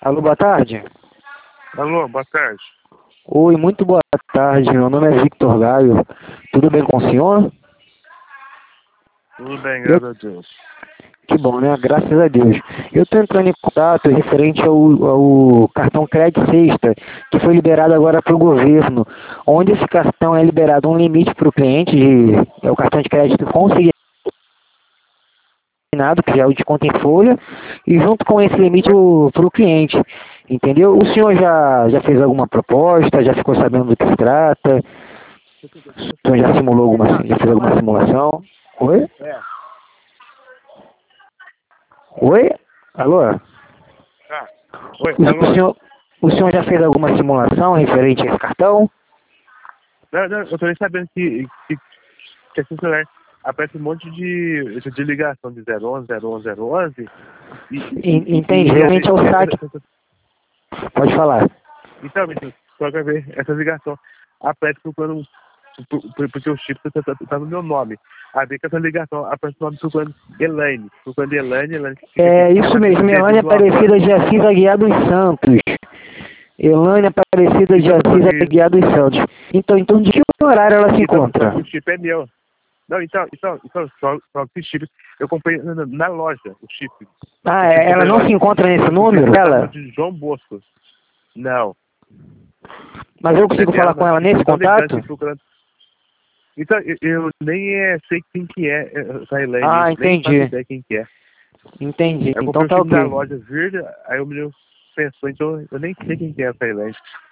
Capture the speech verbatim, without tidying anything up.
Alô, boa tarde. Alô, boa tarde. Oi, muito boa tarde. Meu nome é Victor Gaio. Tudo bem com o senhor? Tudo bem, Eu... graças a Deus. Que bom, né? Graças a Deus. Eu estou entrando em contato referente ao, ao cartão Crédito Sexta, que foi liberado agora para o governo, onde esse cartão é liberado um limite para o cliente, de, é o cartão de crédito consignado, que é o desconto em folha, e junto com esse limite para o cliente, entendeu? O senhor já, já fez alguma proposta, já ficou sabendo do que se trata? O senhor já simulou alguma, já fez alguma simulação? Oi? É. Oi? Alô? Ah, oi, O, o alô. senhor, o senhor já fez alguma simulação referente a esse cartão? Não, não, eu tô nem sabendo que, que, que esse celular aparece um monte de, de ligação de zero onze, zero onze, zero onze. E, e, e, Entendi, e, realmente é o e, saque. e, Pode falar. então, só pra ver, essa ligação aparece procurando, porque o chip tá, tá, tá no meu nome. A ver que essa ligação aparece o nome procurando Elaine. Procurando Elaine, Elaine. É isso mesmo, Elane Aparecida de Assis Aguiar dos Santos. Elane Aparecida de Assis Aguiar dos Santos. Então, então de que horário ela se encontra? O chip é meu. Não, então, então, então só, só esse chip eu comprei na, na loja, o chip. Ah, O chip ela não se encontra nesse número, ela? de João Bosco. Não. Mas eu consigo falar com ela nesse contato? Então, eu, eu nem é, sei quem que é essa Helene. Ah, Nem faço entendi. ideia quem que é. Entendi. Aí eu comprei Então o tá chip ok. na loja verde, aí o menino pensou, então eu nem sei quem que é essa Helene.